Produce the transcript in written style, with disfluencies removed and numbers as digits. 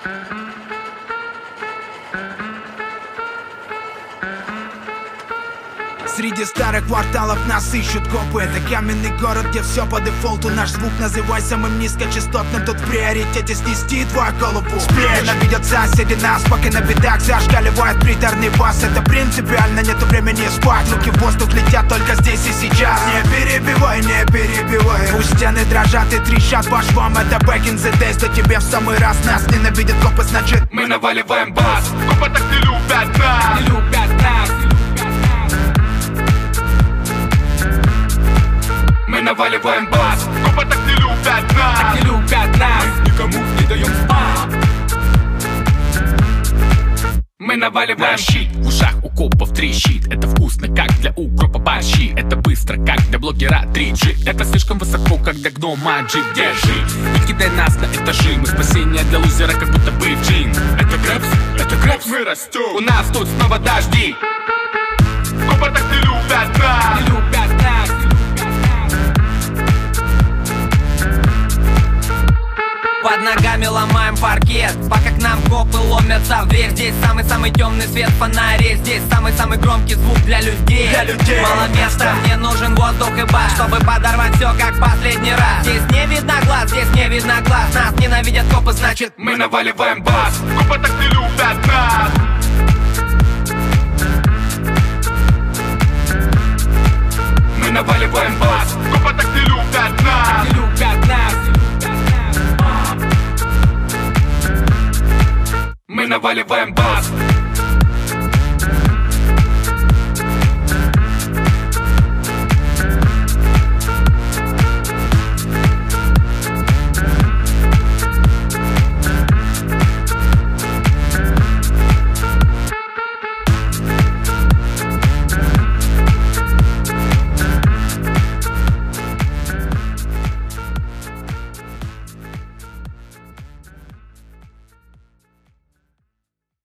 Среди старых кварталов нас ищут копы. Это каменный город, где все по дефолту. Наш звук называй самым низкочастотным. Тут в приоритете снести твою голову. Ненавидят соседи нас, пока на бедах зашкаливает приторный бас. Это принципиально, нету времени спать. Руки в воздух летят только здесь и сейчас. Не перебивай, не перебивай. Пусть стены дрожат и трещат по швам. Это back in the days, да тебе в самый раз. Нас ненавидят копы, значит мы наваливаем бас. Копы так не любят нас, не любят нас. Мы наваливаем бас. Копы так не любят нас, так не любят нас. Мы никому не даем спать. Мы наваливаем щит. В ушах у копов трещит. Это вкусно, как для укропа борщи. Это быстро, как для блогера 3G. Это слишком высоко, как для гнома джип. Держи и кидай нас на этажи. Мы спасение для лузера, как будто бы джин. Это грэпс, мы растем. У нас тут снова дожди. Копы так не любят нас, не любят нас. Под ногами ломаем паркет, пока к нам копы ломятся в дверь. Здесь самый-самый темный свет фонарей. Здесь самый-самый громкий звук для людей. Мало места, мне нужен воздух и бас, чтобы подорвать все как последний раз. Здесь не видно глаз, здесь не видно глаз. Нас ненавидят копы, значит мы наваливаем бас. Копы так не любят нас. Мы наваливаем бас. Копы так не любят нас, не любят нас. Мы наваливаем бас.